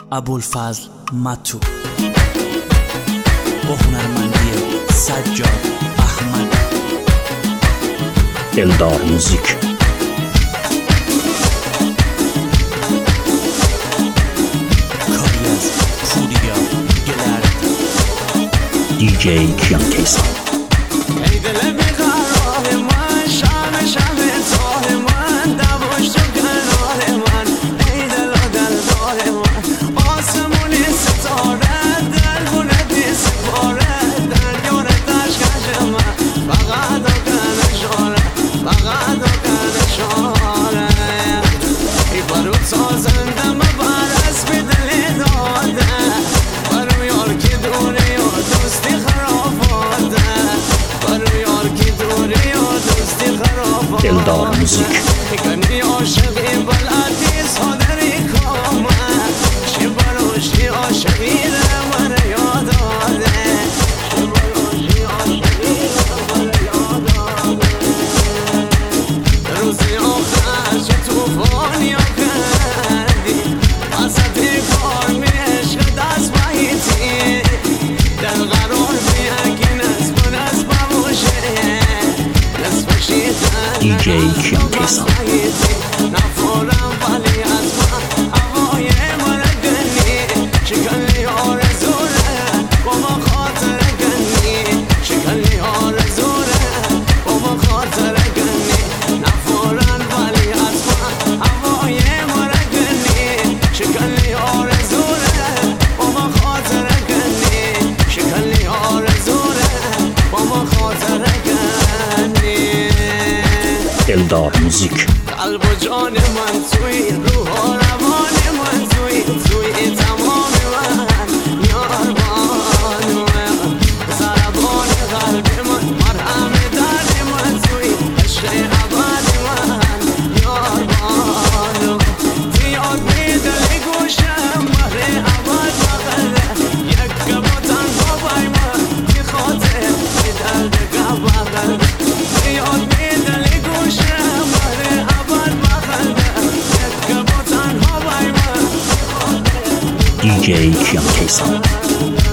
ابوالفضل متو با هنرمندی سجاد احمد. دلدار موزیک. کاری از پوریا گلرد. دیجی کیان کیسان. ای دل بیقرار من، شب شب تار من، دوش تو کنار من، ای دل و دلدار من، آسمونی ستاره دلگونه بی سپاره، دریار دشکش من، فقط و کنشاره، فقط و کنشاره. ای برو سازنده مبر اسبی دلی داده، برو یار که دوری و دوستی خرافاته، برو یار که دوری و دوستی خرافاته. دلدار موزیک. کنی عاشقی بلدی صادری کامه، چی بروشی عاشقی من یاد آده، چی بروشی عاشقی من یاد آده. روزی آخر چه توفانی کردی، وسطی کار می عشق دست باییتی، دل قرار بیاگی نصف باشه، نصف شیطن دیجی کیان کیسان. نفورم ولی از من هوای من گنی، شکنی آرزوره با ما خاطر گنی، شکنی آرزوره با ما خاطر گنی. نفورم ولی از من هوای من گنی، شکنی آرزوره با ما خاطر گنی، شکنی آرزوره با ما خاطر گنی. دلدار موزیک. قلب و جان من توی، روح و روان من توی، توی تمام من یار بانو من، ضربان قلب من، مرهم درد من توی، عشق ابد من یار بانو. زیاد می دل گوشم مهر ابد بغله، یک با تنها بای من بی خاطر بی درد بغله. زیاد می دل گوشم مهر ابد بغله، یک با تنها بای من. دیجی کیان کیسان.